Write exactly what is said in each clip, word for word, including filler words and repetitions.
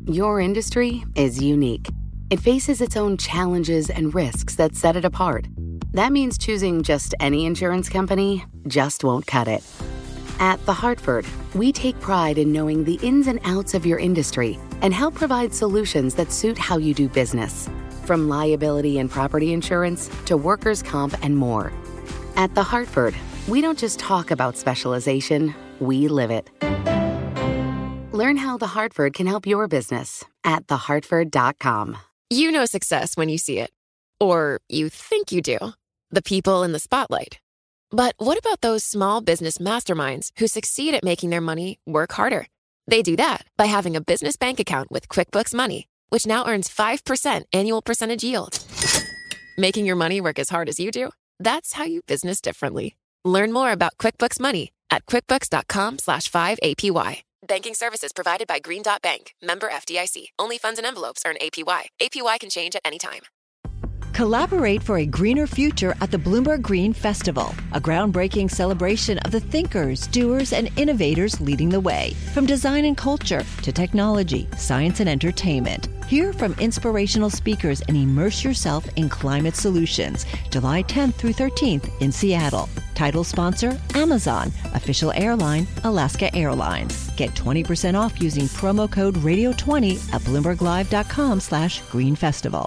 Your industry is unique. It faces its own challenges and risks that set it apart. That means choosing just any insurance company just won't cut it. At The Hartford, we take pride in knowing the ins and outs of your industry and help provide solutions that suit how you do business. From liability and property insurance to workers' comp and more. At The Hartford, we don't just talk about specialization, we live it. Learn how The Hartford can help your business at the hartford dot com. You know success when you see it. Or you think you do. The people in the spotlight. But what about those small business masterminds who succeed at making their money work harder? They do that by having a business bank account with QuickBooks Money, which now earns five percent annual percentage yield. Making your money work as hard as you do? That's how you business differently. Learn more about QuickBooks Money at quickbooks.com slash 5APY. Banking services provided by Green Dot Bank. Member F D I C. Only funds and envelopes earn A P Y. A P Y can change at any time. Collaborate for a greener future at the Bloomberg Green Festival, a groundbreaking celebration of the thinkers, doers, and innovators leading the way. From design and culture to technology, science, and entertainment. Hear from inspirational speakers and immerse yourself in climate solutions. July tenth through thirteenth in Seattle. Title sponsor, Amazon. Official airline, Alaska Airlines. Get twenty percent off using promo code radio twenty at bloomberglive.com slash green festival.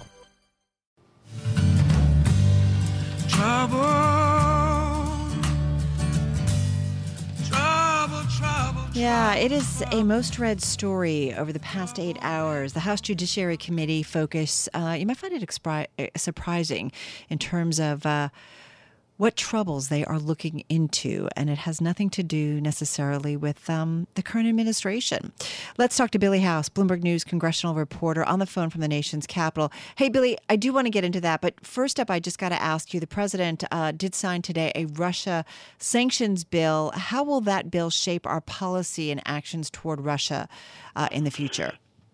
Trouble, trouble, trouble. Yeah, it is a most read story over the past eight hours. The House Judiciary Committee focus, uh, you might find it expri- surprising in terms of uh, what troubles they are looking into, and it has nothing to do necessarily with um, the current administration. Let's talk to Billy House, Bloomberg News congressional reporter, on the phone from the nation's capital. Hey, Billy, I do want to get into that, but first up, I just got to ask you, the president uh, did sign today a Russia sanctions bill. How will that bill shape our policy and actions toward Russia uh, in the future?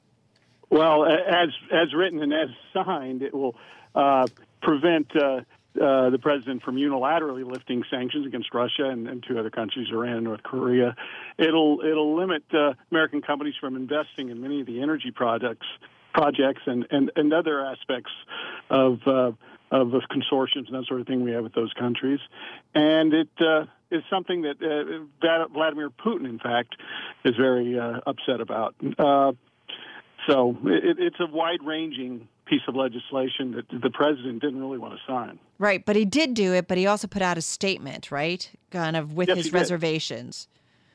Well, as as written and as signed, it will uh, prevent uh, Uh, the president from unilaterally lifting sanctions against Russia and, and two other countries, Iran and North Korea. It'll it'll limit uh, American companies from investing in many of the energy products, projects and, and, and other aspects of uh, of the consortiums and that sort of thing we have with those countries. And it uh, is something that uh, Vladimir Putin, in fact, is very uh, upset about. Uh, so it, it's a wide-ranging piece of legislation that the president didn't really want to sign. Right, but he did do it, but he also put out a statement, right? Kind of with yes, his reservations.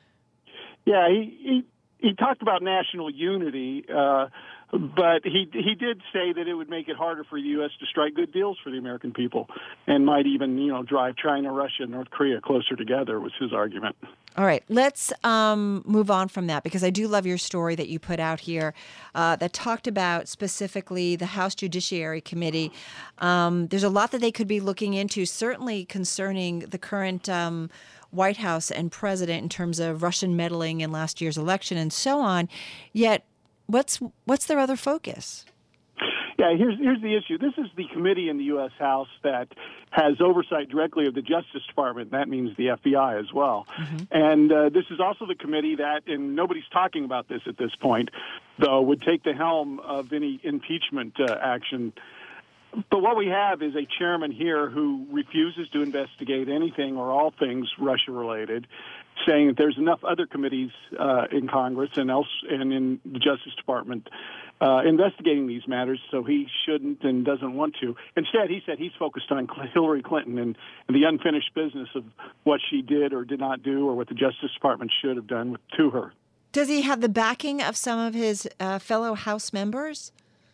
Yeah, he, he he talked about national unity, uh, but he he did say that it would make it harder for the U S to strike good deals for the American people, and might even, you know, drive China, Russia, and North Korea closer together, was his argument. All right, let's um, move on from that, because I do love your story that you put out here uh, that talked about specifically the House Judiciary Committee. Um, there's a lot that they could be looking into, certainly concerning the current um, White House and president in terms of Russian meddling in last year's election and so on. Yet, what's what's their other focus? Yeah, here's here's the issue. This is the committee in the U S House that has oversight directly of the Justice Department. That means the F B I as well. Mm-hmm. And uh, this is also the committee that, and nobody's talking about this at this point, though, would take the helm of any impeachment uh, action. But what we have is a chairman here who refuses to investigate anything or all things Russia-related, saying that there's enough other committees uh, in Congress and else and in the Justice Department uh, investigating these matters, so he shouldn't and doesn't want to. Instead, he said he's focused on Hillary Clinton and, and the unfinished business of what she did or did not do, or what the Justice Department should have done with, to her. Does he have the backing of some of his uh, fellow House members?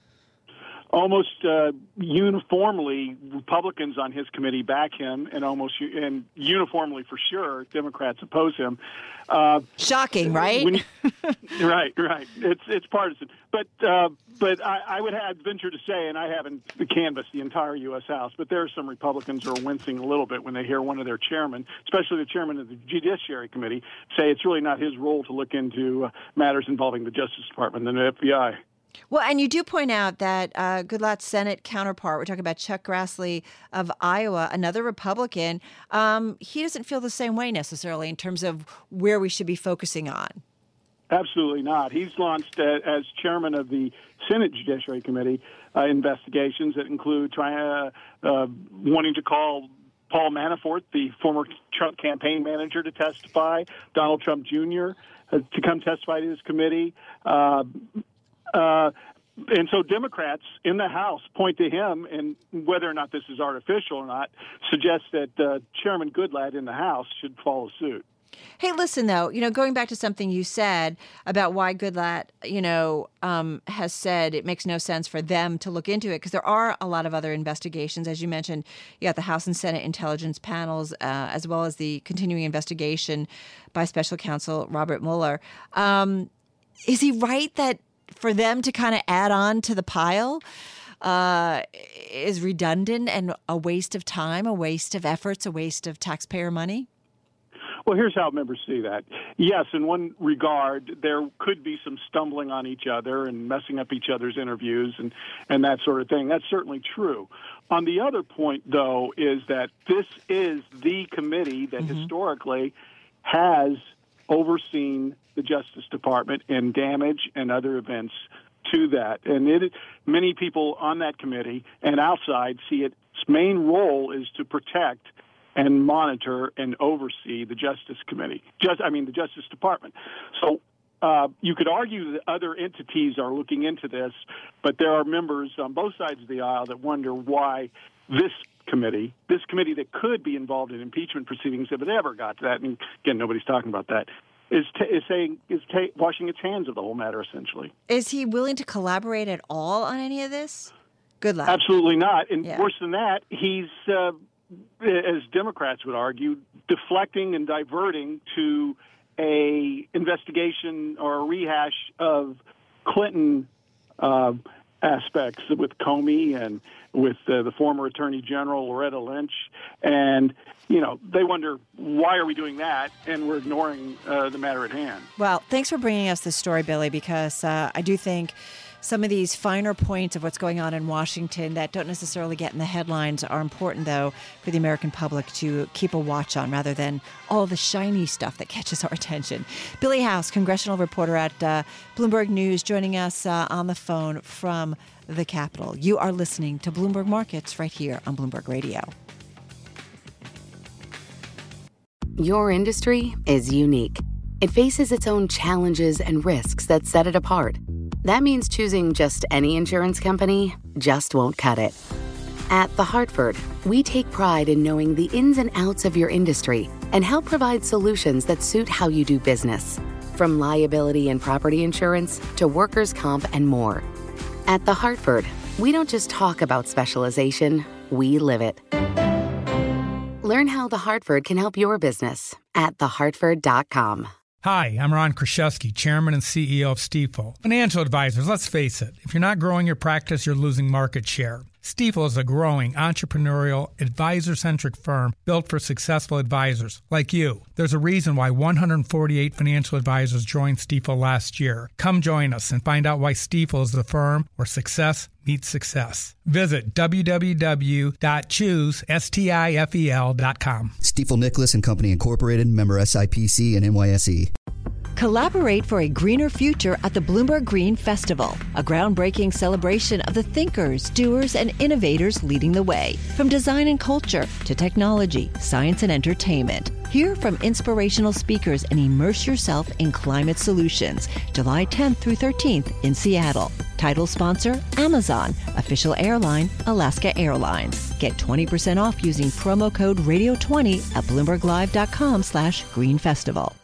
Almost uh, uniformly, Republicans on his committee back him, and almost and uniformly, for sure, Democrats oppose him. Uh, Shocking, right? When, right, right. It's it's partisan, but uh, but I, I would have venture to say, and I haven't canvassed the entire U S House, but there are some Republicans who are wincing a little bit when they hear one of their chairmen, especially the chairman of the Judiciary Committee, say it's really not his role to look into uh, matters involving the Justice Department and the F B I. Well, and you do point out that uh, Goodlatte's Senate counterpart, we're talking about Chuck Grassley of Iowa, another Republican, um, he doesn't feel the same way necessarily in terms of where we should be focusing on. Absolutely not. He's launched uh, as chairman of the Senate Judiciary Committee uh, investigations that include trying uh, uh, wanting to call Paul Manafort, the former Trump campaign manager, to testify, Donald Trump Junior uh, to come testify to his committee. Uh, uh, and so Democrats in the House point to him, and whether or not this is artificial or not, suggest that uh, Chairman Goodlatte in the House should follow suit. Hey, listen, though, you know, going back to something you said about why Goodlatte, you know, um, has said it makes no sense for them to look into it, because there are a lot of other investigations. As you mentioned, you got the House and Senate intelligence panels, uh, as well as the continuing investigation by special counsel Robert Mueller. Um, is he right that for them to kind of add on to the pile uh, is redundant and a waste of time, a waste of efforts, a waste of taxpayer money? Well, here's how members see that. Yes, in one regard, there could be some stumbling on each other and messing up each other's interviews and, and that sort of thing. That's certainly true. On the other point, though, is that this is the committee that mm-hmm. historically has overseen the Justice Department and damage and other events to that. And it, many people on that committee and outside see its main role is to protect and monitor and oversee the Justice Committee. Just, I mean, the Justice Department. So uh, you could argue that other entities are looking into this, but there are members on both sides of the aisle that wonder why this committee, this committee that could be involved in impeachment proceedings if it ever got to that, and again, nobody's talking about that, is, t- is saying is t- washing its hands of the whole matter, essentially. Is he willing to collaborate at all on any of this? Good luck. Absolutely not. And yeah. worse than that, he's... Uh, as Democrats would argue, deflecting and diverting to a investigation or a rehash of Clinton uh, aspects with Comey and with uh, the former Attorney General Loretta Lynch. And, you know, they wonder, why are we doing that? And we're ignoring uh, the matter at hand. Well, thanks for bringing us this story, Billy, because uh, I do think some of these finer points of what's going on in Washington that don't necessarily get in the headlines are important, though, for the American public to keep a watch on rather than all the shiny stuff that catches our attention. Billy House, congressional reporter at uh, Bloomberg News, joining us uh, on the phone from the Capitol. You are listening to Bloomberg Markets right here on Bloomberg Radio. Your industry is unique. It faces its own challenges and risks that set it apart. That means choosing just any insurance company just won't cut it. At The Hartford, we take pride in knowing the ins and outs of your industry and help provide solutions that suit how you do business. From liability and property insurance to workers' comp and more. At The Hartford, we don't just talk about specialization, we live it. Learn how The Hartford can help your business at the hartford dot com. Hi, I'm Ron Kraszewski, Chairman and C E O of Stifel. Financial advisors, let's face it, if you're not growing your practice, you're losing market share. Stifel is a growing, entrepreneurial, advisor-centric firm built for successful advisors like you. There's a reason why one hundred forty-eight financial advisors joined Stifel last year. Come join us and find out why Stifel is the firm where success meets success. Visit w w w dot choose stifel dot com. Stifel Nicholas and Company Incorporated, member S I P C and N Y S E. Collaborate for a greener future at the Bloomberg Green Festival, a groundbreaking celebration of the thinkers, doers, and innovators leading the way. From design and culture to technology, science, and entertainment. Hear from inspirational speakers and immerse yourself in climate solutions. July tenth through thirteenth in Seattle. Title sponsor, Amazon. Official airline, Alaska Airlines. Get twenty percent off using promo code radio twenty at bloomberg live dot com slash green festival.